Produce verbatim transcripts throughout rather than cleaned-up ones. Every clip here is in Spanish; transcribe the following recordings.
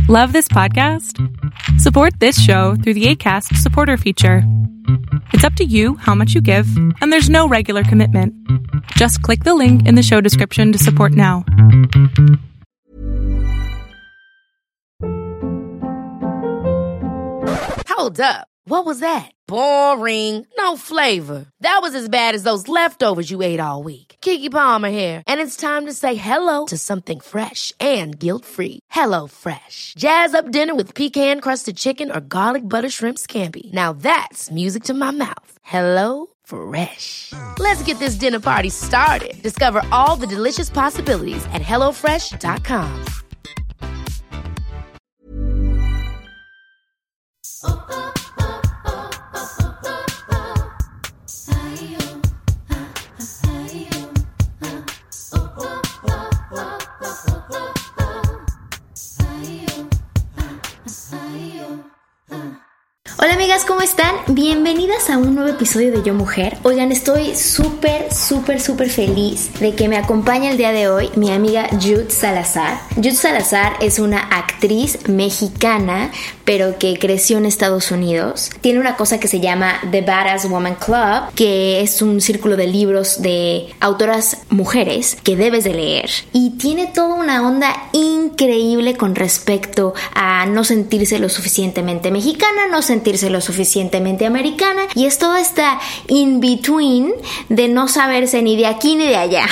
Love this podcast? Support this show through the Acast supporter feature. It's up to you how much you give, and there's no regular commitment. Just click the link in the show description to support now. Hold up. What was that? Boring. No flavor. That was as bad as those leftovers you ate all week. Keke Palmer here, and it's time to say hello to something fresh and guilt-free. Hello Fresh. Jazz up dinner with pecan-crusted chicken or garlic butter shrimp scampi. Now that's music to my mouth. Hello Fresh. Let's get this dinner party started. Discover all the delicious possibilities at hello fresh dot com. Hola amigas, ¿cómo están? Bienvenidas a un nuevo episodio de Yo Mujer. Oigan, estoy súper, súper, súper feliz de que me acompañe el día de hoy mi amiga Jude Salazar. Jude Salazar es una actriz mexicana, pero que creció en Estados Unidos. Tiene una cosa que se llama The Badass Woman Club, que es un círculo de libros de autoras mujeres que debes de leer. Y tiene toda una onda increíble con respecto a no sentirse lo suficientemente mexicana, no sentirse lo suficientemente americana, y es toda esta in-between de no saberse ni de aquí ni de allá.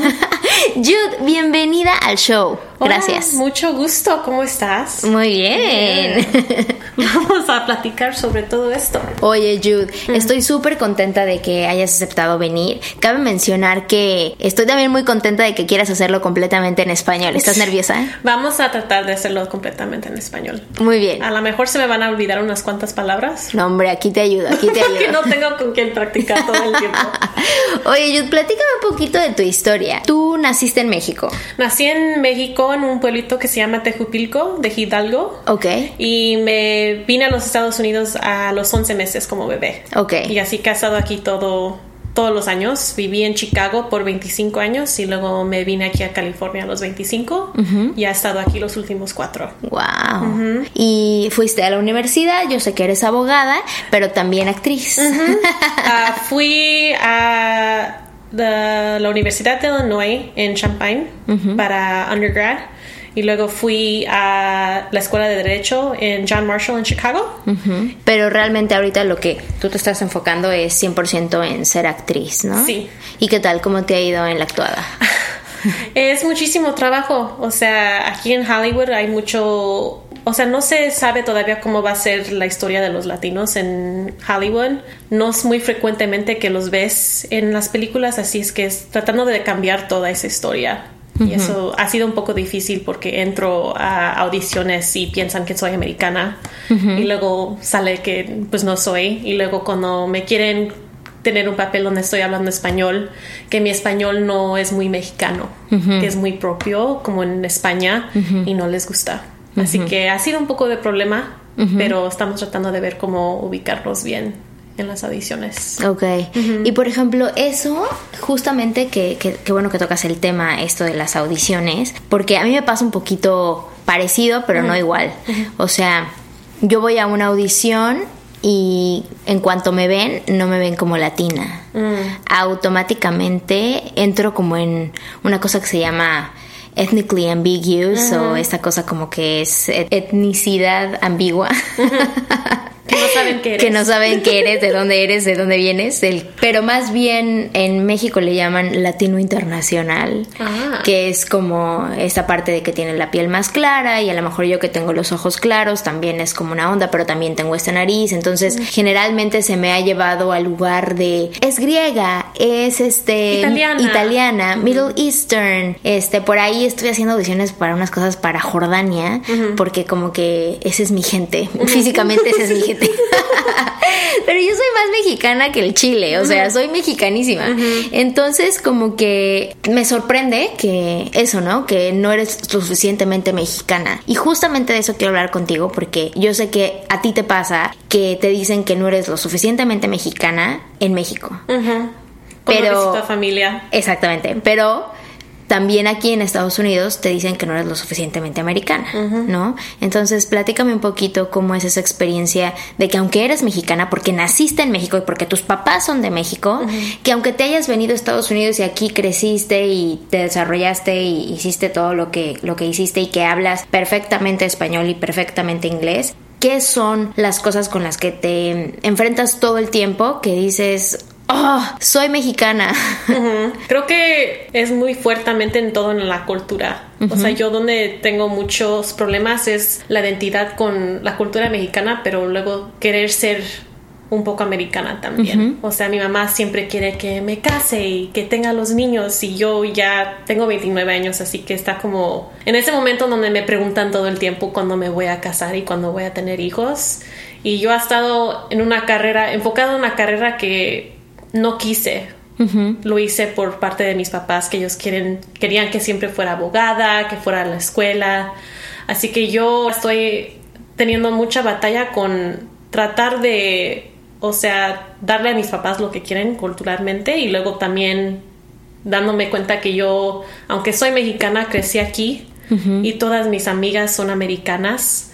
Jude, bienvenida al show. Gracias. Hola, mucho gusto. ¿Cómo estás? Muy bien. Vamos a platicar sobre todo esto. Oye, Jude, mm. estoy súper contenta de que hayas aceptado venir. Cabe mencionar que estoy también muy contenta de que quieras hacerlo completamente en español. ¿Estás nerviosa? Vamos a tratar de hacerlo completamente en español. Muy bien. A lo mejor se me van a olvidar unas cuantas palabras. No, hombre, aquí te ayudo, aquí te ayudo. Que no tengo con quién practicar todo el tiempo. Oye, Jude, platícame un poquito de tu historia. Tú naciste en México. Nací en México, en un pueblito que se llama Tejupilco, de Hidalgo. Ok. Y me vine a los Estados Unidos a los once meses como bebé. Ok. Y así casado aquí todo, todos los años. Viví en Chicago por veinticinco años y luego me vine aquí a California a los veinticinco. Uh-huh. Y he estado aquí los últimos cuatro. Wow. Uh-huh. Y fuiste a la universidad, yo sé que eres abogada, pero también actriz. Uh-huh. uh, fui a de la Universidad de Illinois en Champaign uh-huh. para undergrad. Y luego fui a la escuela de Derecho en John Marshall en Chicago. Uh-huh. Pero realmente ahorita lo que tú te estás enfocando es cien por ciento en ser actriz, ¿no? Sí. ¿Y qué tal? ¿Cómo te ha ido en la actuada? Es muchísimo trabajo. O sea, aquí en Hollywood hay mucho... O sea, no se sabe todavía cómo va a ser la historia de los latinos en Hollywood. No es muy frecuentemente que los ves en las películas, así es que es tratando de cambiar toda esa historia. Uh-huh. Y eso ha sido un poco difícil porque entro a audiciones y piensan que soy americana. Uh-huh. Y luego sale que pues no soy. Y luego cuando me quieren tener un papel donde estoy hablando español, que mi español no es muy mexicano, uh-huh. que es muy propio como en España, uh-huh. y no les gusta. Uh-huh. Así que ha sido un poco de problema, uh-huh. pero estamos tratando de ver cómo ubicarnos bien en las audiciones. Ok. Uh-huh. Y por ejemplo, eso, justamente que, que, que bueno que tocas el tema, esto de las audiciones, porque a mí me pasa un poquito parecido, pero uh-huh. no igual. Uh-huh. O sea, yo voy a una audición y en cuanto me ven, no me ven como latina. Uh-huh. Automáticamente entro como en una cosa que se llama ethnically ambiguous, uh-huh. o esta cosa como que es etnicidad ambigua. Uh-huh. Que no saben qué eres. Que no saben qué eres, de dónde eres, de dónde vienes. Del, pero más bien en México le llaman latino internacional, ah. que es como esta parte de que tiene la piel más clara y a lo mejor yo que tengo los ojos claros también es como una onda, pero también tengo esta nariz. Entonces mm. generalmente se me ha llevado al lugar de es griega, es este italiana, italiana mm. Middle Eastern. Este, por ahí estoy haciendo audiciones para unas cosas para Jordania, mm-hmm. porque como que esa es mi gente. Mm-hmm. Físicamente esa es mi gente. Pero yo soy más mexicana que el chile, o sea, soy mexicanísima. Uh-huh. Entonces como que me sorprende que eso, ¿no? Que no eres lo suficientemente mexicana. Y justamente de eso quiero hablar contigo, porque yo sé que a ti te pasa que te dicen que no eres lo suficientemente mexicana en México. Uh-huh. Pero visita familia. Exactamente, pero también aquí en Estados Unidos te dicen que no eres lo suficientemente americana, uh-huh. ¿no? Entonces, platícame un poquito cómo es esa experiencia de que aunque eres mexicana, porque naciste en México y porque tus papás son de México, uh-huh. que aunque te hayas venido a Estados Unidos y aquí creciste y te desarrollaste y hiciste todo lo que, lo que hiciste y que hablas perfectamente español y perfectamente inglés, ¿qué son las cosas con las que te enfrentas todo el tiempo que dices... Oh, soy mexicana? Uh-huh. Creo que es muy fuertemente en todo en la cultura. Uh-huh. O sea, yo donde tengo muchos problemas es la identidad con la cultura mexicana, pero luego querer ser un poco americana también. Uh-huh. O sea, mi mamá siempre quiere que me case y que tenga los niños, y yo ya tengo veintinueve años, así que está como en ese momento donde me preguntan todo el tiempo cuándo me voy a casar y cuándo voy a tener hijos. Y yo he estado en una carrera, enfocada en una carrera que no quise. Uh-huh. Lo hice por parte de mis papás, que ellos quieren, querían que siempre fuera abogada, que fuera a la escuela. Así que yo estoy teniendo mucha batalla con tratar de, o sea, darle a mis papás lo que quieren culturalmente, y luego también dándome cuenta que yo, aunque soy mexicana, crecí aquí, uh-huh. y todas mis amigas son americanas,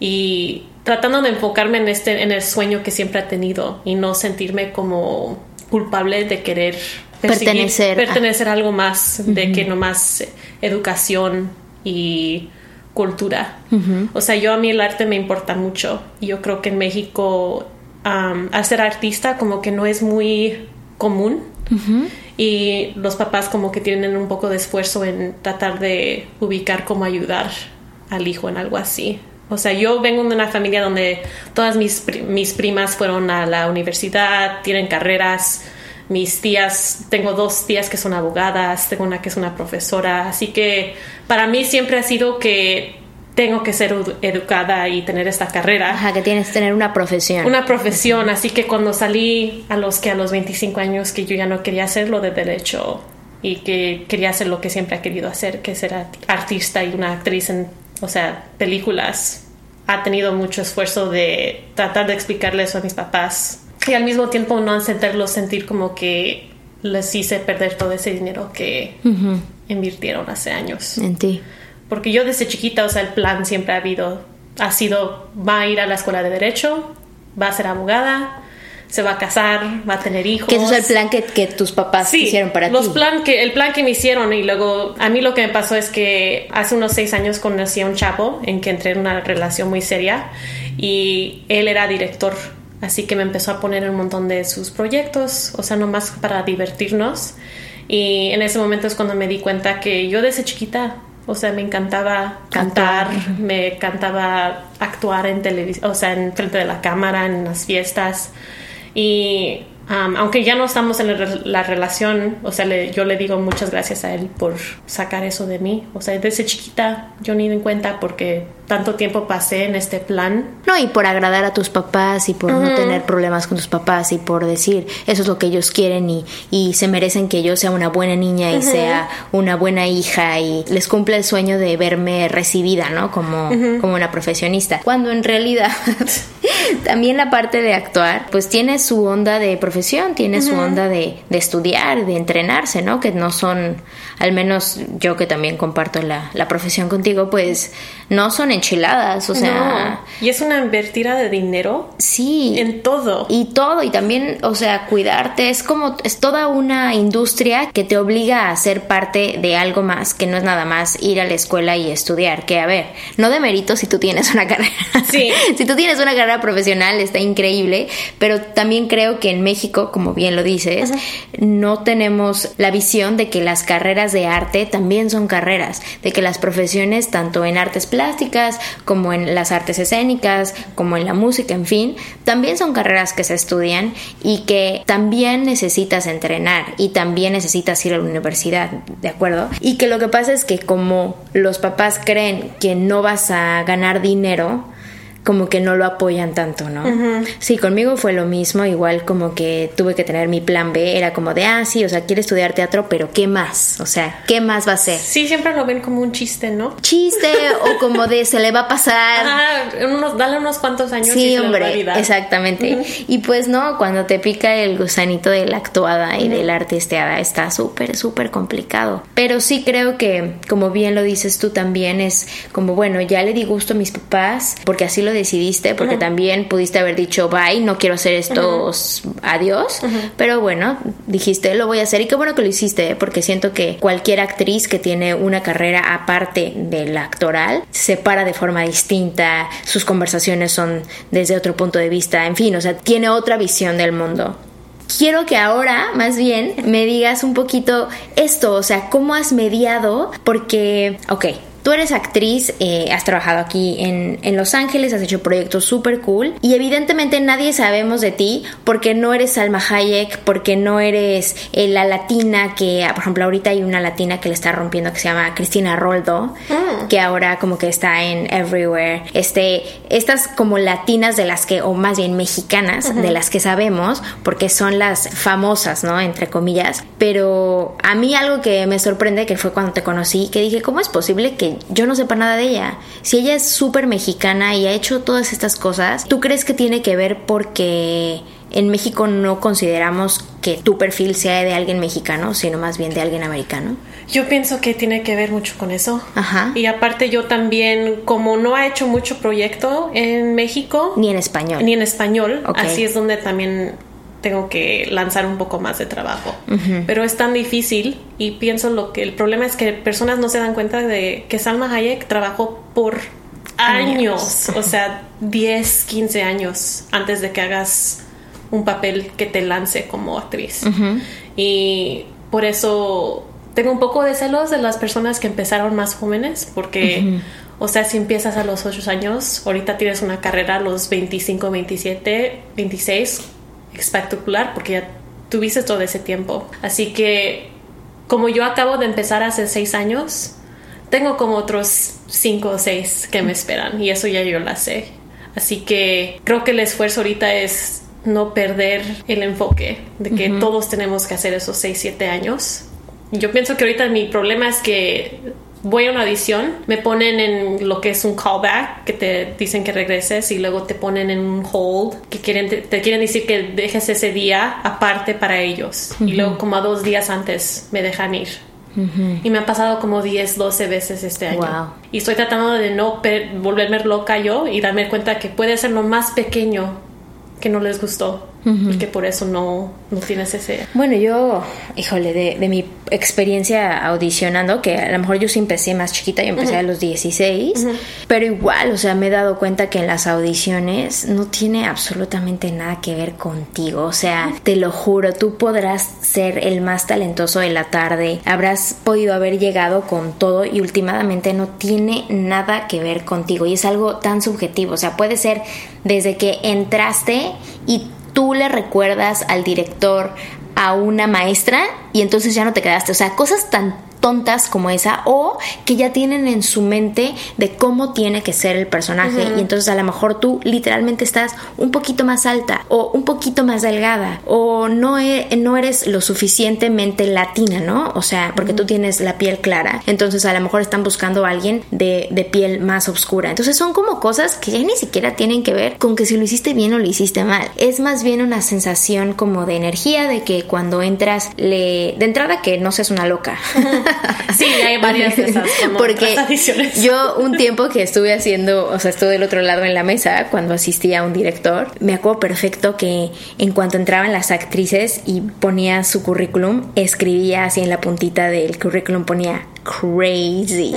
y tratando de enfocarme en este, en el sueño que siempre he tenido y no sentirme como culpable de querer pertenecer, pertenecer a algo más, uh-huh. de que nomás educación y cultura. Uh-huh. O sea, yo a mí el arte me importa mucho. Yo creo que en México um, al ser artista como que no es muy común. Uh-huh. Y los papás como que tienen un poco de esfuerzo en tratar de ubicar cómo ayudar al hijo en algo así. O sea, yo vengo de una familia donde todas mis, mis primas fueron a la universidad, tienen carreras. Mis tías, tengo dos tías que son abogadas, tengo una que es una profesora. Así que para mí siempre ha sido que tengo que ser educada y tener esta carrera. Ajá, que tienes que tener una profesión. Una profesión. Así que cuando salí a los que a los veinticinco años, que yo ya no quería hacer lo de derecho y que quería hacer lo que siempre he querido hacer, que es ser artista y una actriz en, o sea, películas, ha tenido mucho esfuerzo de tratar de explicarle eso a mis papás. Y al mismo tiempo no hacerlos sentir como que les hice perder todo ese dinero que uh-huh. invirtieron hace años. En ti. Porque yo desde chiquita, o sea, el plan siempre ha habido, ha sido, va a ir a la escuela de derecho, va a ser abogada, se va a casar, va a tener hijos. Que ese es el plan que, que tus papás sí, hicieron para los ti. Plan que, el plan que me hicieron. Y luego a mí lo que me pasó es que hace unos seis años conocí a un chavo en que entré en una relación muy seria y él era director. Así que me empezó a poner un montón de sus proyectos, o sea, nomás para divertirnos. Y en ese momento es cuando me di cuenta que yo desde chiquita, o sea, me encantaba cantar, cantar. me encantaba actuar en televisión, o sea, en frente de la cámara, en las fiestas. Y um, aunque ya no estamos en la, la relación, o sea, le, yo le digo muchas gracias a él por sacar eso de mí. O sea, desde chiquita yo ni di cuenta porque tanto tiempo pasé en este plan. No, y por agradar a tus papás y por uh-huh. no tener problemas con tus papás y por decir eso es lo que ellos quieren y, y se merecen que yo sea una buena niña y uh-huh. sea una buena hija y les cumple el sueño de verme recibida, ¿no? Como, uh-huh. como una profesionista. Cuando en realidad también la parte de actuar pues tiene su onda de profesión, tiene uh-huh. su onda de, de estudiar, de entrenarse, ¿no? Que no son, al menos yo que también comparto la, la profesión contigo, pues no son enchiladas, o sea... No. Y es una invertida de dinero. Sí. En todo. Y todo, y también, o sea, cuidarte, es como, es toda una industria que te obliga a ser parte de algo más, que no es nada más ir a la escuela y estudiar, que a ver, no de mérito si tú tienes una carrera. Sí. Si tú tienes una carrera profesional, está increíble, pero también creo que en México, como bien lo dices, uh-huh. no tenemos la visión de que las carreras de arte también son carreras, de que las profesiones, tanto en artes plásticas, como en las artes escénicas, como en la música, en fin, también son carreras que se estudian y que también necesitas entrenar y también necesitas ir a la universidad, ¿de acuerdo? Y que lo que pasa es que como los papás creen que no vas a ganar dinero, como que no lo apoyan tanto, ¿no? Uh-huh. Sí, conmigo fue lo mismo, igual como que tuve que tener mi plan B, era como de, ah, sí, o sea, quiere estudiar teatro, pero ¿qué más? O sea, ¿qué más va a hacer? Sí, siempre lo ven como un chiste, ¿no? Chiste, o como de, se le va a pasar. Ah, unos, dale unos cuantos años sí, y se hombre, le va a olvidar. Exactamente. Uh-huh. Y pues no, cuando te pica el gusanito de la actuada y uh-huh. de la artisteada, está súper, súper complicado. Pero sí creo que, como bien lo dices tú también, es como, bueno, ya le di gusto a mis papás, porque así lo decidiste, porque uh-huh. también pudiste haber dicho bye, no quiero hacer esto, uh-huh. adiós, uh-huh. pero bueno, dijiste lo voy a hacer y qué bueno que lo hiciste, porque siento que cualquier actriz que tiene una carrera aparte de la actoral se para de forma distinta, sus conversaciones son desde otro punto de vista, en fin, o sea, tiene otra visión del mundo. Quiero que ahora, más bien, me digas un poquito esto, o sea, ¿cómo has mediado? Porque, ok, tú eres actriz, eh, has trabajado aquí en, en Los Ángeles, has hecho proyectos súper cool y evidentemente nadie sabemos de ti porque no eres Salma Hayek, porque no eres eh, la latina que, por ejemplo, ahorita hay una latina que le está rompiendo que se llama Cristina Roldo, mm. que ahora como que está en Everywhere. Este, estas como latinas de las que, o más bien mexicanas, uh-huh. de las que sabemos, porque son las famosas, ¿no? Entre comillas. Pero a mí algo que me sorprende, que fue cuando te conocí, que dije, ¿cómo es posible que yo no sepa nada de ella? Si ella es súper mexicana y ha hecho todas estas cosas, ¿tú crees que tiene que ver porque en México no consideramos que tu perfil sea de alguien mexicano, sino más bien de alguien americano? Yo pienso que tiene que ver mucho con eso. Ajá. Y aparte yo también, como no ha hecho mucho proyecto en México. Ni en español. Ni en español. Okay. Así es donde también tengo que lanzar un poco más de trabajo. Uh-huh. Pero es tan difícil y pienso lo que el problema es que personas no se dan cuenta de que Salma Hayek trabajó por años, años. O sea, diez, quince años antes de que hagas un papel que te lance como actriz. Uh-huh. Y por eso tengo un poco de celos de las personas que empezaron más jóvenes, porque uh-huh. o sea, si empiezas a los ocho años, ahorita tienes una carrera a los veinticinco, veintisiete, veintiséis, espectacular, porque ya tuviste todo ese tiempo. Así que como yo acabo de empezar hace seis años, tengo como otros cinco o seis que me esperan y eso ya yo la sé. Así que creo que el esfuerzo ahorita es no perder el enfoque de que uh-huh. todos tenemos que hacer esos seis, siete años. Yo pienso que ahorita mi problema es que voy a una audición, me ponen en lo que es un callback, que te dicen que regreses, y luego te ponen en un hold, que quieren te, te quieren decir que dejes ese día aparte para ellos. Uh-huh. Y luego como a dos días antes me dejan ir. Uh-huh. Y me ha pasado como diez, doce veces este año. Wow. Y estoy tratando de no per- volverme loca yo y darme cuenta que puede ser lo más pequeño que no les gustó. Uh-huh. Y que por eso no, no tienes ese... Bueno, yo, híjole, de, de mi experiencia audicionando, que a lo mejor yo sí empecé más chiquita, yo empecé uh-huh. a los dieciséis, uh-huh. pero igual, o sea, me he dado cuenta que en las audiciones no tiene absolutamente nada que ver contigo. O sea, uh-huh. te lo juro, tú podrás ser el más talentoso de la tarde, habrás podido haber llegado con todo y últimamente no tiene nada que ver contigo. Y es algo tan subjetivo, o sea, puede ser desde que entraste y tú le recuerdas al director a una maestra y entonces ya no te quedaste. O sea, cosas tan tontas como esa, o que ya tienen en su mente de cómo tiene que ser el personaje. Uh-huh. Y entonces a lo mejor tú literalmente estás un poquito más alta o un poquito más delgada o no, e- no eres lo suficientemente latina, ¿no? O sea, porque uh-huh. tú tienes la piel clara, entonces a lo mejor están buscando a alguien de, de piel más oscura. Entonces son como cosas que ya ni siquiera tienen que ver con que si lo hiciste bien o lo hiciste mal. Es más bien una sensación como de energía, de que cuando entras le... de entrada que no seas una loca. Uh-huh. Sí, hay varias de esas como porque tradiciones. Yo un tiempo que estuve haciendo, o sea, estuve del otro lado en la mesa cuando asistía a un director, me acuerdo perfecto que en cuanto entraban las actrices y ponía su currículum, escribía así en la puntita del currículum, ponía crazy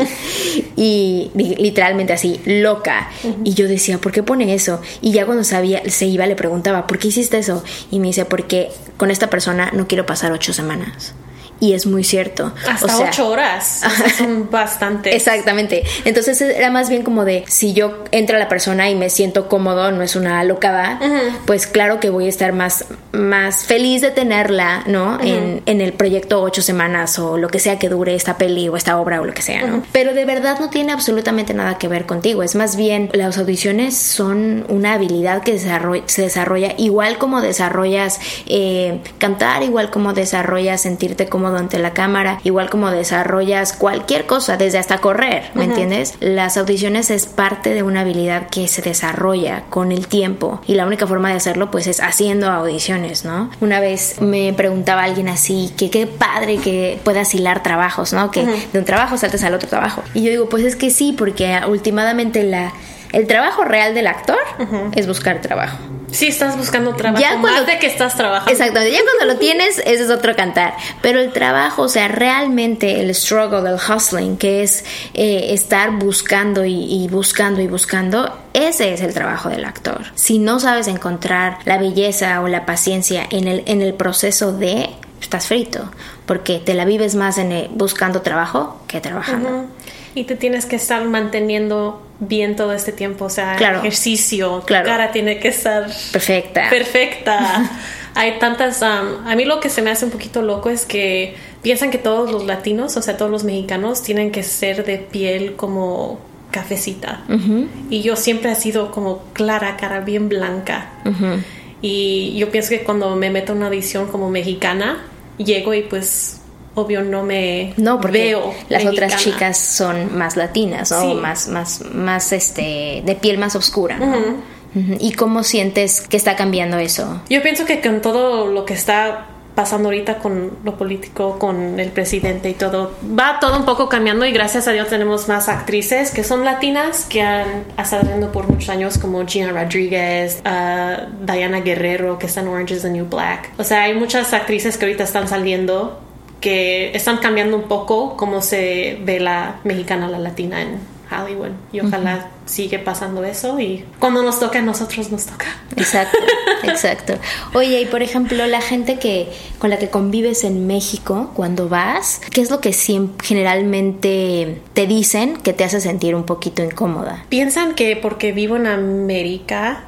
y literalmente así, loca. Uh-huh. Y yo decía, ¿por qué pone eso? Y ya cuando sabía, se iba, le preguntaba, ¿por qué hiciste eso? Y me dice, porque con esta persona no quiero pasar ocho semanas. Y es muy cierto. Hasta o sea, ocho horas. O sea, son bastantes. Exactamente. Entonces era más bien como de, si yo entra la persona y me siento cómodo, no es una alocada, uh-huh. pues claro que voy a estar más, más feliz de tenerla, ¿no? Uh-huh. En, en el proyecto ocho semanas o lo que sea que dure esta peli o esta obra o lo que sea, ¿no? Uh-huh. Pero de verdad no tiene absolutamente nada que ver contigo. Es más bien, las audiciones son una habilidad que desarrolla, se desarrolla igual como desarrollas eh, cantar, igual como desarrollas sentirte cómodo ante la cámara, igual como desarrollas cualquier cosa, desde hasta correr, ¿me uh-huh. entiendes? Las audiciones es parte de una habilidad que se desarrolla con el tiempo y la única forma de hacerlo pues es haciendo audiciones, ¿no? Una vez me preguntaba alguien así que qué padre que puedas hilar trabajos, ¿no? Que uh-huh. de un trabajo saltes al otro trabajo. Y yo digo, pues es que sí, porque últimamente la el trabajo real del actor uh-huh. es buscar trabajo. Sí, estás buscando trabajo, ya cuando, más de que estás trabajando. Exactamente, ya cuando lo tienes, ese es otro cantar. Pero el trabajo, o sea, realmente el struggle, el hustling, que es eh, estar buscando y, y buscando y buscando, ese es el trabajo del actor. Si no sabes encontrar la belleza o la paciencia en el, en el proceso de, estás frito, porque te la vives más en el, buscando trabajo que trabajando. Uh-huh. Y te tienes que estar manteniendo bien todo este tiempo, o sea, claro, ejercicio, tu claro. cara tiene que estar perfecta. Perfecta. Hay tantas... Um, a mí lo que se me hace un poquito loco es que piensan que todos los latinos, o sea, todos los mexicanos, tienen que ser de piel como cafecita. Uh-huh. Y yo siempre he sido como clara, cara bien blanca. Uh-huh. Y yo pienso que cuando me meto en una audición como mexicana, llego y pues... obvio no me no, porque veo las mexicana. Otras chicas son más latinas, ¿no? Sí. Más, más, más este, de piel más oscura, ¿no? Uh-huh. Uh-huh. ¿Y cómo sientes que está cambiando eso? Yo pienso que con todo lo que está pasando ahorita con lo político, con el presidente y todo, va todo un poco cambiando y gracias a Dios tenemos más actrices que son latinas que han estado viendo por muchos años como Gina Rodríguez, uh, Diana Guerrero que está en Orange is the New Black. O sea, hay muchas actrices que ahorita están saliendo que están cambiando un poco cómo se ve la mexicana, la latina en Hollywood. Y ojalá uh-huh. sigue pasando eso y cuando nos toca a nosotros nos toca. Exacto, exacto. Oye, y por ejemplo, la gente que con la que convives en México cuando vas, ¿qué es lo que siempre, generalmente te dicen que te hace sentir un poquito incómoda? Piensan que porque vivo en América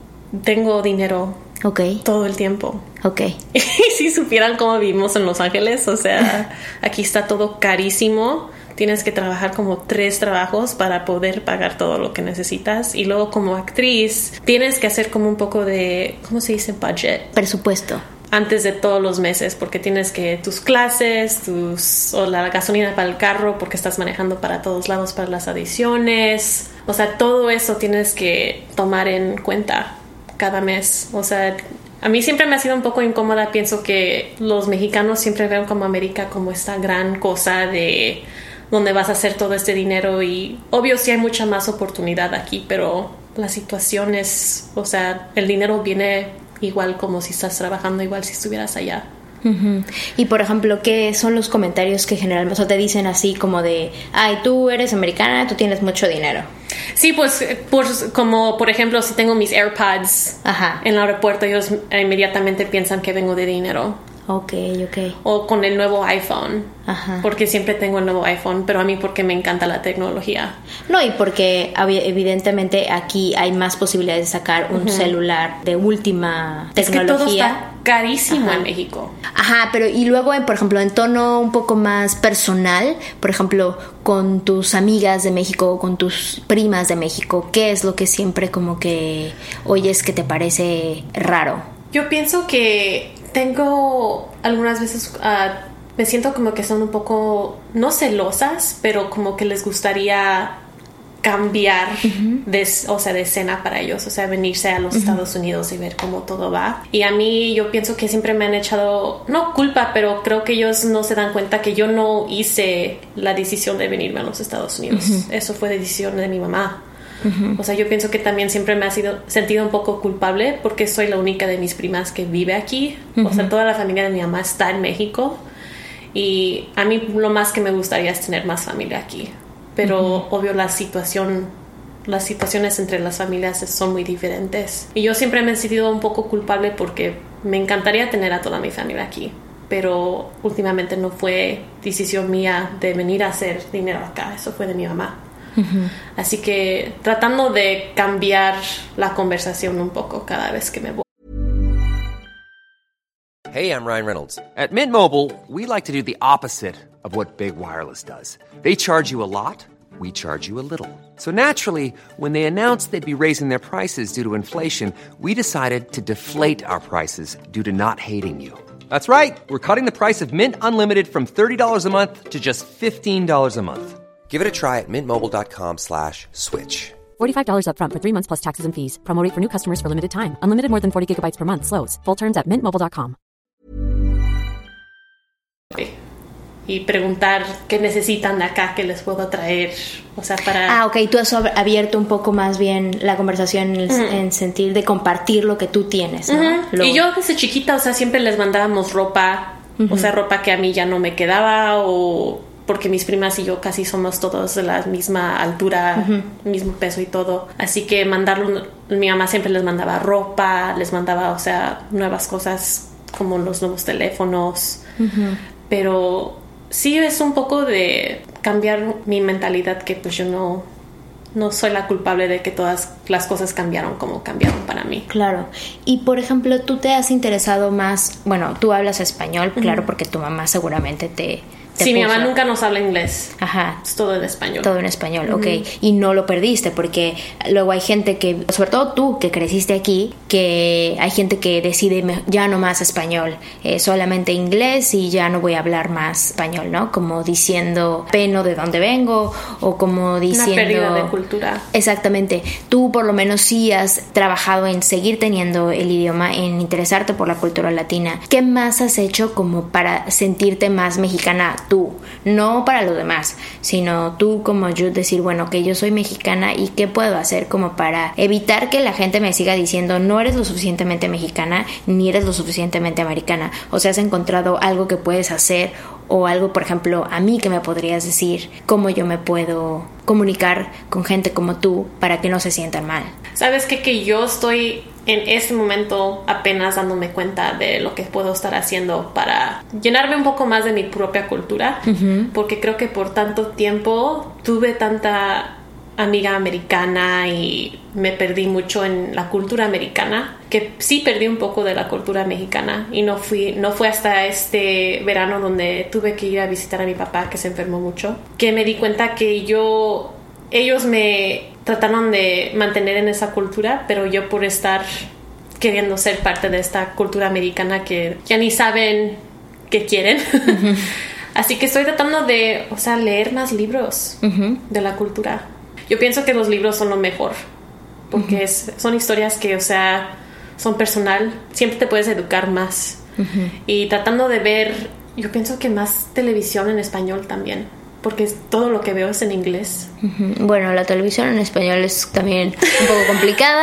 tengo dinero. Okay. Todo el tiempo. Okay. Y si supieran cómo vivimos en Los Ángeles, o sea, aquí está todo carísimo. Tienes que trabajar como tres trabajos para poder pagar todo lo que necesitas. Y luego como actriz tienes que hacer como un poco de, ¿cómo se dice? Budget. Presupuesto. Antes de todos los meses, porque tienes que tus clases, tus o la gasolina para el carro, porque estás manejando para todos lados para las audiciones. O sea, todo eso tienes que tomar en cuenta cada mes. O sea, a mí siempre me ha sido un poco incómoda. Pienso que los mexicanos siempre ven como América como esta gran cosa de donde vas a hacer todo este dinero y obvio sí hay mucha más oportunidad aquí, pero la situación es, o sea, el dinero viene igual como si estás trabajando, igual si estuvieras allá. Uh-huh. Y por ejemplo, ¿qué son los comentarios que generalmente o te dicen así como de, ay, tú eres americana, tú tienes mucho dinero? Sí, pues por, como por ejemplo si tengo mis AirPods Ajá. en el aeropuerto, ellos inmediatamente piensan que vengo de dinero. Ok, ok. O con el nuevo iPhone. Ajá. Porque siempre tengo el nuevo iPhone, pero a mí porque me encanta la tecnología. No, y porque evidentemente aquí hay más posibilidades de sacar un uh-huh. celular de última tecnología. Es que todo está carísimo Ajá. en México. Ajá, pero y luego, por ejemplo, en tono un poco más personal, por ejemplo, con tus amigas de México, con tus primas de México, ¿qué es lo que siempre como que oyes que te parece raro? Yo pienso que tengo algunas veces, uh, me siento como que son un poco, no celosas, pero como que les gustaría cambiar uh-huh. de, o sea, de escena para ellos, o sea, venirse a los uh-huh. Estados Unidos y ver cómo todo va. Y a mí yo pienso que siempre me han echado, no culpa, pero creo que ellos no se dan cuenta que yo no hice la decisión de venirme a los Estados Unidos. Uh-huh. Eso fue decisión de mi mamá. Uh-huh. O sea, yo pienso que también siempre me ha sido sentido un poco culpable porque soy la única de mis primas que vive aquí. Uh-huh. O sea, toda la familia de mi mamá está en México y a mí lo más que me gustaría es tener más familia aquí. Pero uh-huh. obvio la situación, las situaciones entre las familias son muy diferentes. Y yo siempre me he sentido un poco culpable porque me encantaría tener a toda mi familia aquí. pero últimamente no fue decisión mía de venir a hacer dinero acá, eso fue de mi mamá. Uh-huh. Así que tratando de cambiar la conversación un poco cada vez que me voy. Hey, I'm Ryan Reynolds. At Mint Mobile, we like to do the opposite of what Big Wireless does. They charge you a lot, we charge you a little. So naturally, when they announced they'd be raising their prices due to inflation, we decided to deflate our prices due to not hating you. That's right. We're cutting the price of Mint Unlimited from thirty dollars a month to just fifteen dollars a month. Give it a try at mintmobile.com slash switch. forty-five dollars up front for three months plus taxes and fees. Promo rate for new customers for limited time. Unlimited more than forty gigabytes per month. Slows full terms at mint mobile dot com. Y preguntar qué necesitan de acá, qué les puedo traer, o sea, para... Ah, ok, tú has abierto un poco más bien la conversación en, uh-huh. en sentir de compartir lo que tú tienes, ¿no? Uh-huh. Lo... Y yo desde chiquita, o sea, siempre les mandábamos ropa, uh-huh. o sea, ropa que a mí ya no me quedaba, o porque mis primas y yo casi somos todos de la misma altura, uh-huh. mismo peso y todo, así que mandarlo, mi mamá siempre les mandaba ropa, les mandaba, o sea, nuevas cosas como los nuevos teléfonos, uh-huh. pero... Sí, es un poco de cambiar mi mentalidad, que pues yo no, no soy la culpable de que todas las cosas cambiaron como cambiaron para mí. Claro. Y, por ejemplo, tú te has interesado más... Bueno, tú hablas español, uh-huh. claro, porque tu mamá seguramente te... Sí, puso. Mi mamá nunca nos habla inglés. Ajá. Es todo en español. Todo en español, uh-huh. ok. Y no lo perdiste, porque luego hay gente que, sobre todo tú que creciste aquí, que hay gente que decide ya no más español, eh, solamente inglés y ya no voy a hablar más español, ¿no? Como diciendo, peno de dónde vengo, o como diciendo... Una pérdida de cultura. Exactamente. Tú por lo menos sí has trabajado en seguir teniendo el idioma, en interesarte por la cultura latina. ¿Qué más has hecho como para sentirte más mexicana? Tú, no para los demás, sino tú como yo, decir, bueno, que yo soy mexicana y qué puedo hacer como para evitar que la gente me siga diciendo no eres lo suficientemente mexicana ni eres lo suficientemente americana. O sea, has encontrado algo que puedes hacer, o algo, por ejemplo, a mí que me podrías decir cómo yo me puedo comunicar con gente como tú para que no se sientan mal. ¿Sabes qué? Que yo estoy en este momento apenas dándome cuenta de lo que puedo estar haciendo para llenarme un poco más de mi propia cultura, uh-huh. porque creo que por tanto tiempo tuve tanta amiga americana y me perdí mucho en la cultura americana, que sí perdí un poco de la cultura mexicana, y no fui no fue hasta este verano donde tuve que ir a visitar a mi papá, que se enfermó mucho, que me di cuenta que yo ellos me trataron de mantener en esa cultura, pero yo por estar queriendo ser parte de esta cultura americana que ya ni saben qué quieren. Uh-huh. Así que estoy tratando de, o sea, leer más libros uh-huh. de la cultura. Yo pienso que los libros son lo mejor, porque uh-huh. es, son historias que, o sea, son personal, siempre te puedes educar más. Uh-huh. Y tratando de ver, yo pienso que más televisión en español también, porque todo lo que veo es en inglés. Uh-huh. Bueno, la televisión en español es también un poco complicada,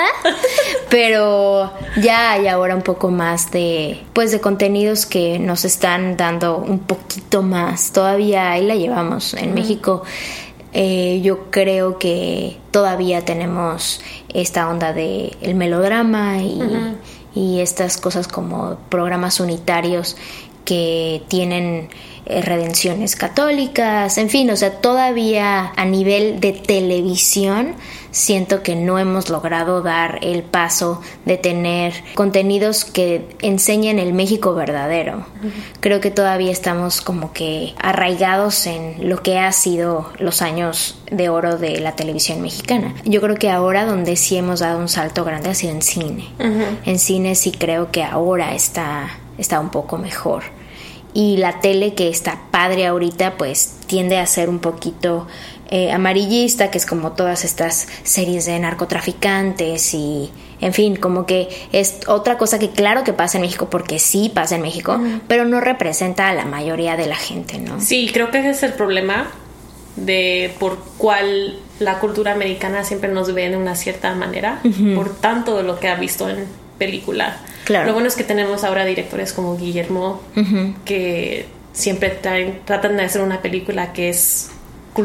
pero ya hay ahora un poco más de, pues, de contenidos que nos están dando un poquito más. Todavía ahí la llevamos en uh-huh. México. Eh, yo creo que todavía tenemos esta onda de el melodrama y, uh-huh. y estas cosas como programas unitarios que tienen eh, redenciones católicas, en fin, o sea, todavía a nivel de televisión siento que no hemos logrado dar el paso de tener contenidos que enseñen el México verdadero. Uh-huh. Creo que todavía estamos como que arraigados en lo que ha sido los años de oro de la televisión mexicana. Yo creo que ahora donde sí hemos dado un salto grande ha sido en cine. Uh-huh. En cine sí creo que ahora está, está un poco mejor. Y la tele, que está padre ahorita, pues tiende a ser un poquito eh, amarillista, que es como todas estas series de narcotraficantes y, en fin, como que es otra cosa que claro que pasa en México, porque sí pasa en México, uh-huh. pero no representa a la mayoría de la gente, ¿no? Sí, creo que ese es el problema de por cuál la cultura americana siempre nos ve de una cierta manera, uh-huh. por tanto de lo que ha visto en película. Claro. Lo bueno es que tenemos ahora directores como Guillermo, uh-huh. que siempre traen, tratan de hacer una película que es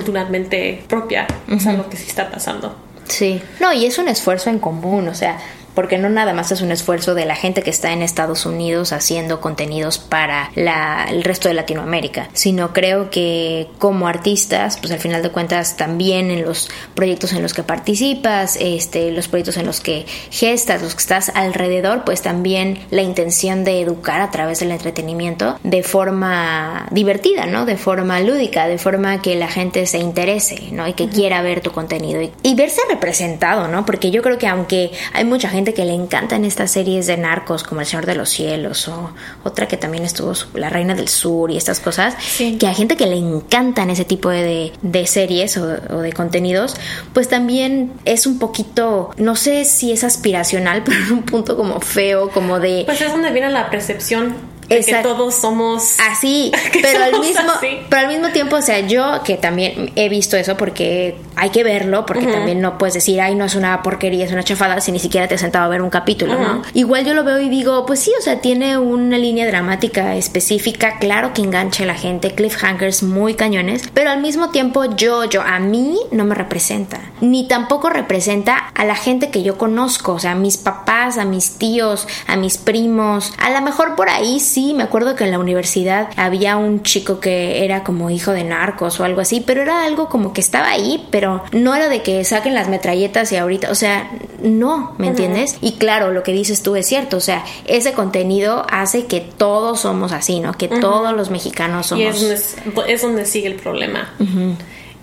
culturalmente propia, uh-huh. o sea, lo que sí está pasando. Sí, no, y es un esfuerzo en común, o sea, porque no nada más es un esfuerzo de la gente que está en Estados Unidos haciendo contenidos para la, el resto de Latinoamérica, sino creo que como artistas, pues al final de cuentas también en los proyectos en los que participas, este, los proyectos en los que gestas, los que estás alrededor, pues también la intención de educar a través del entretenimiento de forma divertida, ¿no? De forma lúdica, de forma que la gente se interese, ¿no? Y que uh-huh. quiera ver tu contenido y, y verse representado, ¿no? Porque yo creo que aunque hay mucha gente que le encantan estas series de narcos como El Señor de los Cielos o otra que también estuvo La Reina del Sur y estas cosas, sí. que hay gente que le encantan ese tipo de, de series o, o de contenidos, pues también es un poquito, no sé si es aspiracional, pero en un punto como feo, como de... Pues es donde viene la percepción de Exacto. que todos somos así, pero al mismo así. pero al mismo tiempo, o sea, yo que también he visto eso porque hay que verlo, porque uh-huh. también no puedes decir, ay, no es una porquería, es una chafada, si ni siquiera te has sentado a ver un capítulo, uh-huh. ¿no? Igual yo lo veo y digo, pues sí, o sea, tiene una línea dramática específica, claro que engancha a la gente, cliffhangers muy cañones, pero al mismo tiempo yo, yo, a mí no me representa, ni tampoco representa a la gente que yo conozco, o sea, a mis papás, a mis tíos, a mis primos, a lo mejor por ahí sí. Sí, me acuerdo que en la universidad había un chico que era como hijo de narcos o algo así, pero era algo como que estaba ahí, pero no era de que saquen las metralletas y ahorita, o sea, no, ¿me uh-huh. entiendes? Y claro, lo que dices tú es cierto, o sea, ese contenido hace que todos somos así, ¿no? Que uh-huh. todos los mexicanos somos... Y es donde, es donde sigue el problema. Uh-huh.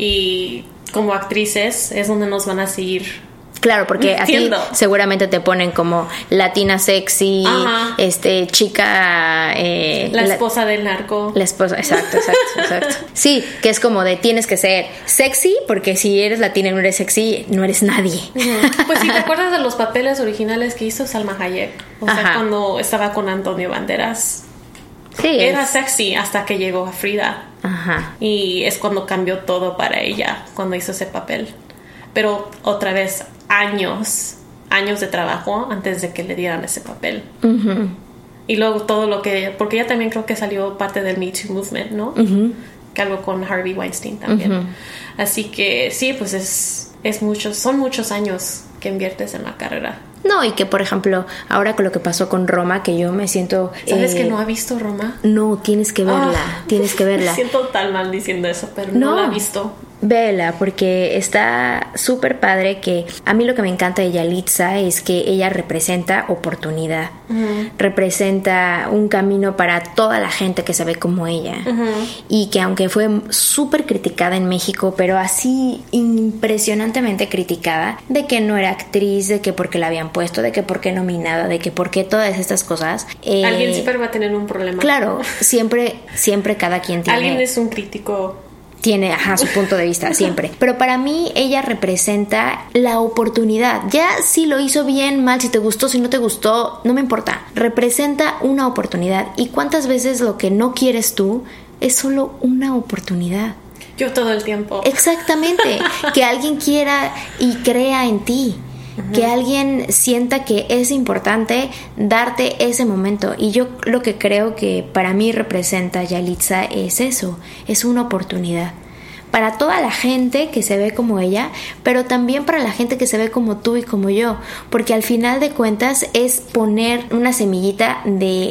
Y como actrices es donde nos van a seguir... Claro, porque Entiendo. a ti seguramente te ponen como latina sexy, Ajá. este chica... Eh, la esposa la, del narco. La esposa, exacto, exacto, exacto. Sí, que es como de tienes que ser sexy, porque si eres latina y no eres sexy, no eres nadie. Uh-huh. Pues si te acuerdas de los papeles originales que hizo Salma Hayek, o sea, Ajá. cuando estaba con Antonio Banderas, sí, era es. sexy hasta que llegó a Frida. Ajá. Y es cuando cambió todo para ella, cuando hizo ese papel. Pero otra vez... años, años de trabajo antes de que le dieran ese papel. Uh-huh. Y luego todo lo que... Porque ella también creo que salió parte del Me Too Movement, ¿no? Uh-huh. Que algo con Harvey Weinstein también. Uh-huh. Así que sí, pues es, es muchos, son muchos años que inviertes en la carrera. No, y que por ejemplo, ahora con lo que pasó con Roma, que yo me siento... ¿Sabes eh, que no ha visto Roma? No, tienes que verla, oh, tienes que verla. Me siento tan mal diciendo eso, pero no, no la he visto. Vela, porque está súper padre. Que a mí lo que me encanta de Yalitza es que ella representa oportunidad, uh-huh. representa un camino para toda la gente que se ve como ella, uh-huh. y que aunque fue súper criticada en México, pero así impresionantemente criticada, de que no era actriz, de que porque la habían puesto, de que por qué nominada, de que por qué todas estas cosas, eh, alguien siempre va a tener un problema. Claro, siempre siempre cada quien tiene, alguien es un crítico, tiene, ajá, su punto de vista, siempre. Pero para mí ella representa la oportunidad. Ya si lo hizo bien, mal, si te gustó, si no te gustó, no me importa. Representa una oportunidad. ¿Y cuántas veces lo que no quieres tú es solo una oportunidad? Yo todo el tiempo. Exactamente. Que alguien quiera y crea en ti. Uh-huh. Que alguien sienta que es importante darte ese momento. Y yo lo que creo que para mí representa Yalitza es eso, es una oportunidad para toda la gente que se ve como ella, pero también para la gente que se ve como tú y como yo, porque al final de cuentas es poner una semillita de...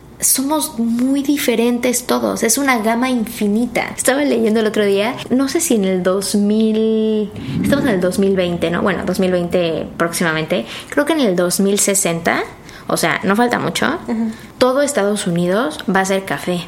Somos muy diferentes todos, es una gama infinita. Estaba leyendo el otro día, no sé si en el dos mil... Estamos en el dos mil veinte, ¿no? Bueno, dos mil veinte próximamente. Creo que en el dos mil sesenta, o sea, no falta mucho, uh-huh. todo Estados Unidos va a ser café.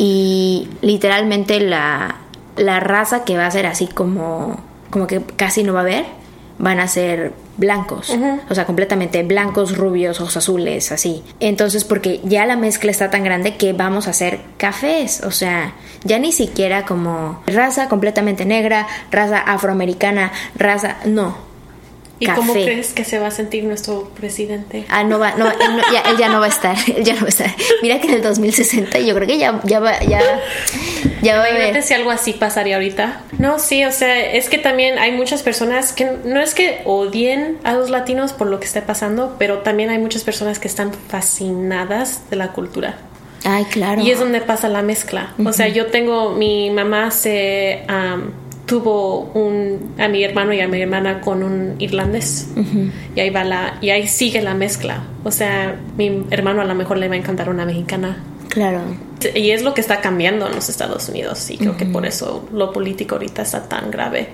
Y literalmente la, la raza que va a ser así como, como que casi no va a haber, van a ser blancos, uh-huh. o sea, completamente blancos, rubios, ojos azules, así. Entonces, porque ya la mezcla está tan grande que vamos a hacer cafés, o sea, ya ni siquiera como raza completamente negra, raza afroamericana, raza, no. ¿Y café. ¿Cómo crees que se va a sentir nuestro presidente? Ah, no va, no, él, no, ya, él ya no va a estar, él ya no va a estar. Mira que en el dos mil sesenta yo creo que ya, ya va, ya, ya va a Imagínate si algo así pasaría ahorita. No, sí, o sea, es que también hay muchas personas que no es que odien a los latinos por lo que esté pasando, pero también hay muchas personas que están fascinadas de la cultura. Ay, claro. Y es donde pasa la mezcla. Uh-huh. O sea, yo tengo, mi mamá se... Um, tuvo un, a mi hermano y a mi hermana con un irlandés. Uh-huh. Y ahí va la, y ahí sigue la mezcla. O sea, mi hermano a lo mejor le va a encantar una mexicana. Claro. Y es lo que está cambiando en los Estados Unidos. Y creo uh-huh. que por eso lo político ahorita está tan grave.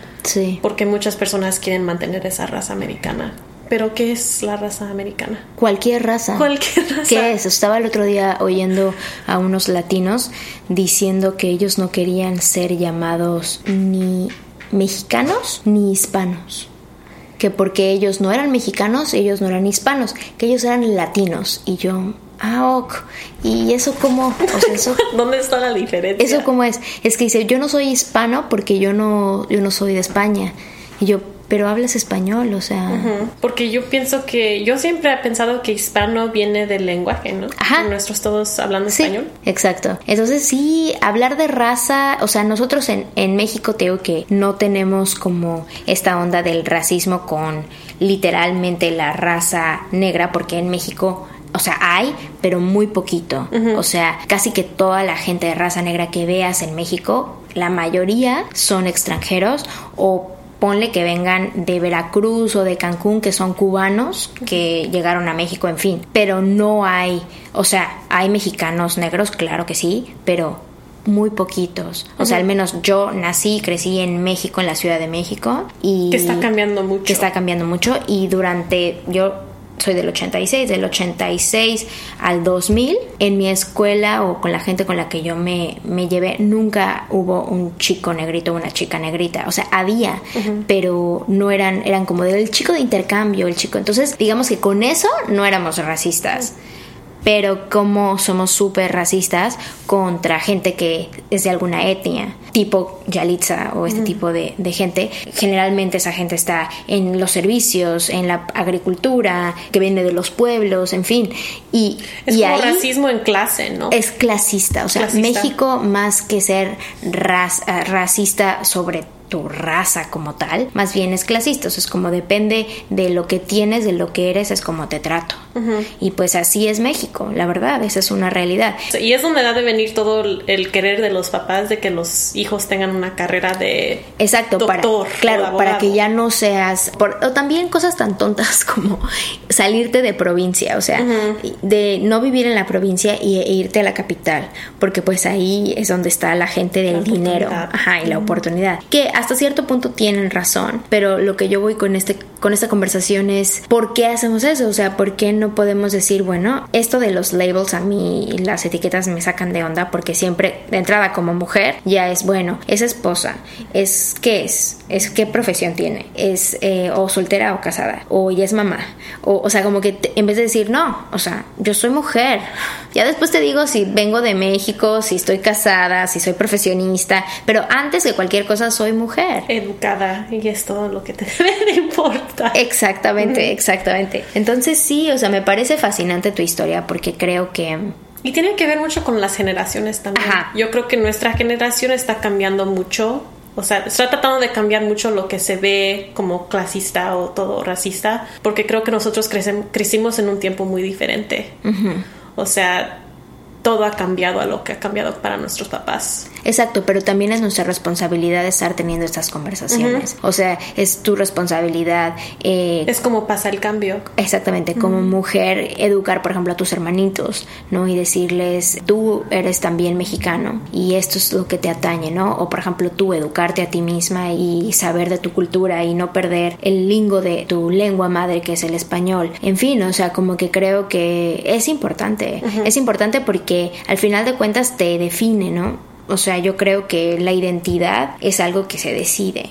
Sí. Porque muchas personas quieren mantener esa raza americana. ¿Pero qué es la raza americana? Cualquier raza. Cualquier raza. ¿Qué es? Estaba el otro día oyendo a unos latinos diciendo que ellos no querían ser llamados ni mexicanos ni hispanos. Que porque ellos no eran mexicanos, ellos no eran hispanos, que ellos eran latinos. Y yo, ah, ok. ¿Y eso cómo? O sea, eso, ¿dónde está la diferencia? ¿Eso cómo es? Es que dice, yo no soy hispano porque yo no, yo no soy de España. Y yo, pero hablas español, o sea... Uh-huh. Porque yo pienso que... Yo siempre he pensado que hispano viene del lenguaje, ¿no? Ajá. Nuestros todos hablando sí, español. Exacto. Entonces sí, hablar de raza... O sea, nosotros en, en México te digo que no tenemos como esta onda del racismo con literalmente la raza negra, porque en México... O sea, hay, pero muy poquito. Uh-huh. O sea, casi que toda la gente de raza negra que veas en México, la mayoría son extranjeros o... Ponle que vengan de Veracruz o de Cancún, que son cubanos que llegaron a México, en fin. Pero no hay, o sea, hay mexicanos negros, claro que sí, pero muy poquitos. O uh-huh. sea, al menos yo nací y crecí en México, en la Ciudad de México. Y que está cambiando mucho. Que está cambiando mucho. Y durante, yo soy del ochenta y seis, del ochenta y seis al dos mil, en mi escuela o con la gente con la que yo me, me llevé, nunca hubo un chico negrito o una chica negrita. O sea, había, uh-huh. pero no eran, eran como del chico de intercambio, el chico. Entonces, digamos que con eso no éramos racistas. Uh-huh. Pero como somos súper racistas contra gente que es de alguna etnia, tipo Yalitza o este mm. tipo de, de gente, generalmente esa gente está en los servicios, en la agricultura, que viene de los pueblos, en fin. Y, es y como ahí racismo en clase, ¿no? Es clasista, o sea, clasista. México más que ser raz, racista sobre tu raza como tal, más bien es clasista. O sea, es como depende de lo que tienes, de lo que eres, es como te trato. Uh-huh. Y pues así es México, la verdad, esa es una realidad. Y es donde da de venir todo el querer de los papás de que los hijos tengan una carrera de exacto, doctor, para, claro, para que ya no seas por, o también cosas tan tontas como salirte de provincia, o sea, uh-huh. de no vivir en la provincia y, e irte a la capital, porque pues ahí es donde está la gente del la dinero, ajá, y uh-huh. la oportunidad, que hasta cierto punto tienen razón, pero lo que yo voy con este con esta conversación es ¿por qué hacemos eso? O sea, ¿por qué no podemos decir, bueno, esto de los labels a mí, las etiquetas me sacan de onda, porque siempre de entrada como mujer ya es, bueno, es esposa, es ¿qué es? Es qué profesión tiene, es eh, o soltera o casada, o ya es mamá, o, o sea, como que te, en vez de decir no, o sea, yo soy mujer, ya después te digo si vengo de México, si estoy casada, si soy profesionista, pero antes que cualquier cosa soy mujer. Educada, y es todo lo que te debe de importar. Exactamente, uh-huh. exactamente. Entonces sí, o sea, me parece fascinante tu historia porque creo que... Y tiene que ver mucho con las generaciones también. Ajá. Yo creo que nuestra generación está cambiando mucho. O sea, está tratando de cambiar mucho lo que se ve como clasista o todo racista, porque creo que nosotros crecem- crecimos en un tiempo muy diferente. Uh-huh. O sea, todo ha cambiado a lo que ha cambiado para nuestros papás. Exacto, pero también es nuestra responsabilidad estar teniendo estas conversaciones. Uh-huh. O sea, es tu responsabilidad. Eh, es como pasa el cambio. Exactamente, uh-huh. como mujer, educar, por ejemplo, a tus hermanitos, ¿no? Y decirles, tú eres también mexicano y esto es lo que te atañe, ¿no? O, por ejemplo, tú educarte a ti misma y saber de tu cultura y no perder el lingo de tu lengua madre, que es el español. En fin, o sea, como que creo que es importante. Uh-huh. Es importante porque al final de cuentas te define, ¿no? O sea, yo creo que la identidad es algo que se decide,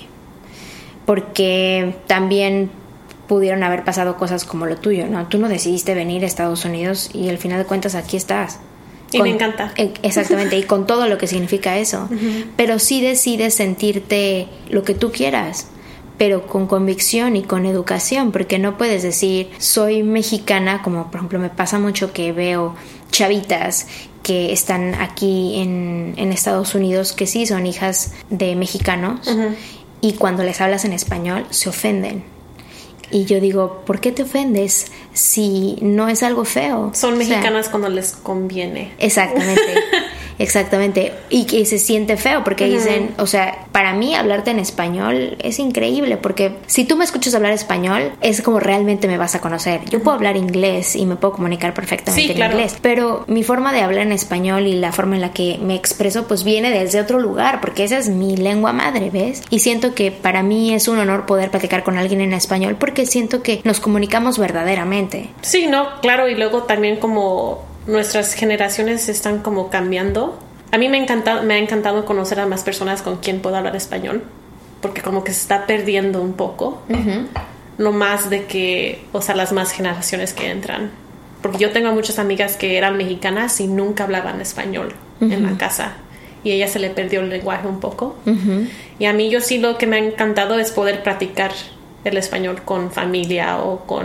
porque también pudieron haber pasado cosas como lo tuyo, ¿no? Tú no decidiste venir a Estados Unidos y al final de cuentas aquí estás. Y con, me encanta. Exactamente, y con todo lo que significa eso. Uh-huh. Pero sí decides sentirte lo que tú quieras, pero con convicción y con educación, porque no puedes decir soy mexicana, como por ejemplo me pasa mucho que veo chavitas que están aquí en, en Estados Unidos que sí son hijas de mexicanos, uh-huh. y cuando les hablas en español se ofenden. Y yo digo, ¿por qué te ofendes si no es algo feo? Son mexicanas, o sea, cuando cuando les conviene. Exactamente. Exactamente. Y que se siente feo porque uh-huh. dicen, o sea, para mí hablarte en español es increíble porque si tú me escuchas hablar español es como realmente me vas a conocer. Yo uh-huh. puedo hablar inglés y me puedo comunicar perfectamente sí, en claro. inglés, pero mi forma de hablar en español y la forma en la que me expreso pues viene desde otro lugar porque esa es mi lengua madre, ¿ves? Y siento que para mí es un honor poder platicar con alguien en español porque siento que nos comunicamos verdaderamente. Sí, no, claro, y luego también como nuestras generaciones están como cambiando. A mí me encanta, me ha encantado conocer a más personas con quien puedo hablar español porque como que se está perdiendo un poco. Uh-huh. No más de que, o sea, las más generaciones que entran. Porque yo tengo muchas amigas que eran mexicanas y nunca hablaban español uh-huh. en la casa. Y a ella se le perdió el lenguaje un poco. Uh-huh. Y a mí yo sí lo que me ha encantado es poder practicar el español con familia o con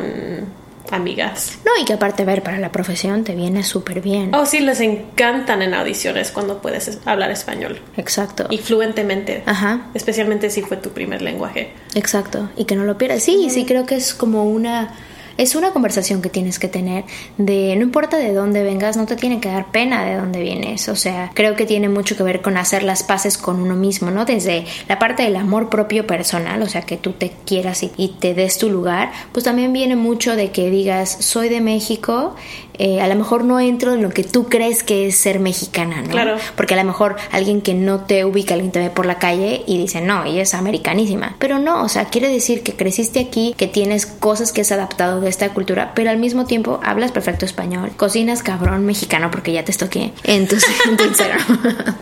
amigas. No, y que aparte ver para la profesión te viene súper bien. Oh, sí, les encantan en audiciones cuando puedes hablar español. Exacto. Y fluentemente. Ajá. Especialmente si fue tu primer lenguaje. Exacto. Y que no lo pierdas. Sí, uh-huh. sí creo que es como una... Es una conversación que tienes que tener de no importa de dónde vengas, no te tiene que dar pena de dónde vienes. O sea, creo que tiene mucho que ver con hacer las paces con uno mismo, ¿no? Desde la parte del amor propio personal, o sea, que tú te quieras y, y te des tu lugar, pues también viene mucho de que digas, soy de México, eh, a lo mejor no entro en lo que tú crees que es ser mexicana, ¿no? Claro. Porque a lo mejor alguien que no te ubica, alguien te ve por la calle y dice, no, ella es americanísima. Pero no, o sea, quiere decir que creciste aquí, que tienes cosas que has adaptado de esta cultura, pero al mismo tiempo hablas perfecto español, cocinas cabrón mexicano porque ya te estoqué en tu, en tu Instagram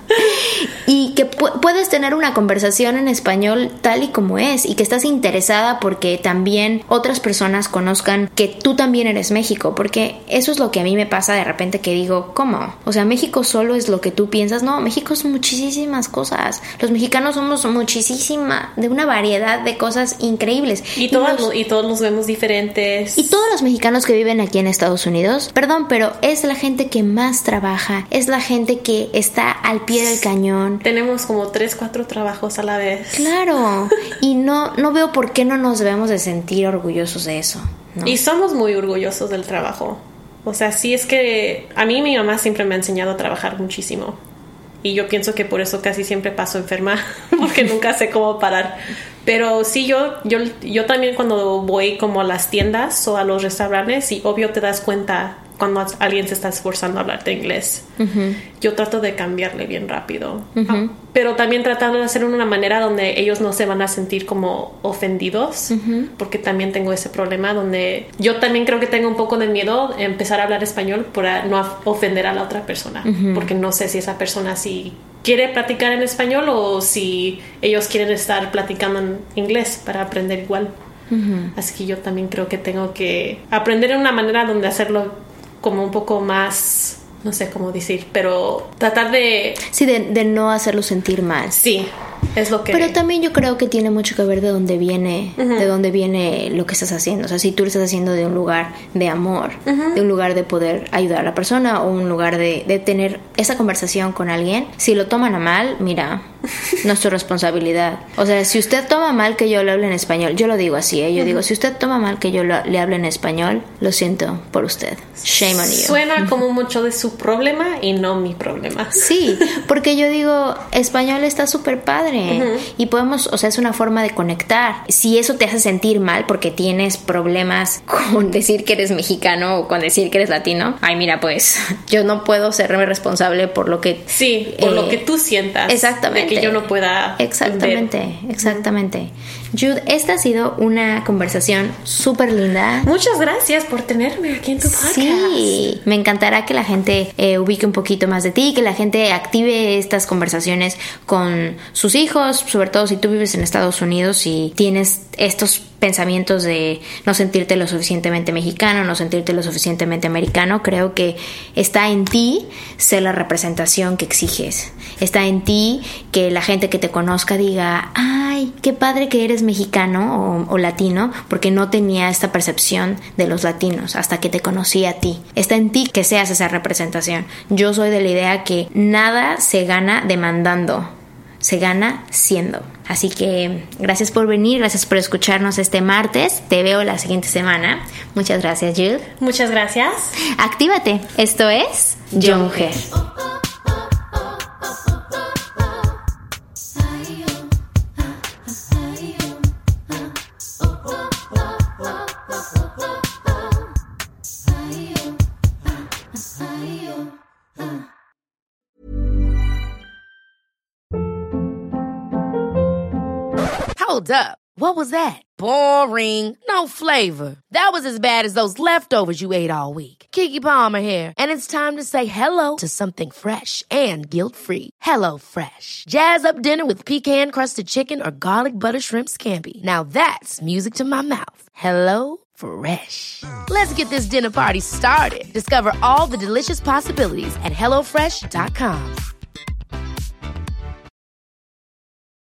y que pu- puedes tener una conversación en español tal y como es y que estás interesada porque también otras personas conozcan que tú también eres México, porque eso es lo que a mí me pasa de repente que digo, ¿cómo? O sea, México solo es lo que tú piensas. No, México es muchísimas cosas. Los mexicanos somos muchísima, de una variedad de cosas increíbles. Y, y, todos, los, y todos nos vemos diferentes. Y todos los mexicanos que viven aquí en Estados Unidos, perdón, pero es la gente que más trabaja, es la gente que está al pie del cañón. Tenemos como tres, cuatro trabajos a la vez. Claro, y no, no veo por qué no nos debemos de sentir orgullosos de eso, ¿no? Y somos muy orgullosos del trabajo. O sea, sí es que a mí mi mamá siempre me ha enseñado a trabajar muchísimo. Y yo pienso que por eso casi siempre paso enferma, porque nunca sé cómo parar. Pero sí, yo, yo, yo también cuando voy como a las tiendas o a los restaurantes, y obvio te das cuenta cuando alguien se está esforzando a hablarte inglés. Uh-huh. Yo trato de cambiarle bien rápido. Uh-huh. Ah, pero también tratando de hacerlo de una manera donde ellos no se van a sentir como ofendidos. Uh-huh. Porque también tengo ese problema donde yo también creo que tengo un poco de miedo de empezar a hablar español para no ofender a la otra persona. Uh-huh. Porque no sé si esa persona sí quiere platicar en español o si ellos quieren estar platicando en inglés para aprender igual. Uh-huh. Así que yo también creo que tengo que aprender de una manera donde hacerlo como un poco más, no sé cómo decir, pero tratar de... Sí, de, de no hacerlo sentir mal. Sí, es lo que... Pero también yo creo que tiene mucho que ver de dónde viene, uh-huh. de dónde viene lo que estás haciendo. O sea, si tú lo estás haciendo de un lugar de amor, uh-huh. de un lugar de poder ayudar a la persona o un lugar de, de tener esa conversación con alguien, si lo toman a mal, mira, no es tu responsabilidad. O sea, si usted toma mal que yo le hable en español, yo lo digo así, ¿eh? Yo uh-huh. digo, si usted toma mal que yo lo, le hable en español, lo siento por usted. Shame on you. Suena como mucho de su problema y no mi problema. Sí, porque yo digo, español está súper padre. Uh-huh. Y podemos, o sea, es una forma de conectar. Si eso te hace sentir mal porque tienes problemas con decir que eres mexicano o con decir que eres latino, ay, mira, pues yo no puedo serme responsable por lo que... Sí, por eh, lo que tú sientas. Exactamente. De que yo no pueda... Exactamente, ver. exactamente. Jude, esta ha sido una conversación súper linda. Muchas gracias por tenerme aquí en tu podcast. Sí, me encantará que la gente eh, ubique un poquito más de ti, que la gente active estas conversaciones con sus hijos, sobre todo si tú vives en Estados Unidos y tienes estos pensamientos de no sentirte lo suficientemente mexicano, no sentirte lo suficientemente americano. Creo que está en ti ser la representación que exiges. Está en ti que la gente que te conozca diga, ay, qué padre que eres mexicano o, o latino, porque no tenía esta percepción de los latinos hasta que te conocí a ti. Está en ti que seas esa representación. Yo soy de la idea que nada se gana demandando, se gana siendo. Así que gracias por venir, gracias por escucharnos este martes. Te veo la siguiente semana. Muchas gracias, Jill. Muchas gracias. Actívate. Esto es Yo Mujer. Hold up. What was that? Boring. No flavor. That was as bad as those leftovers you ate all week. Keke Palmer here, and it's time to say hello to something fresh and guilt-free. Hello Fresh. Jazz up dinner with pecan-crusted chicken or garlic butter shrimp scampi. Now that's music to my mouth. Hello Fresh. Let's get this dinner party started. Discover all the delicious possibilities at hello fresh dot com.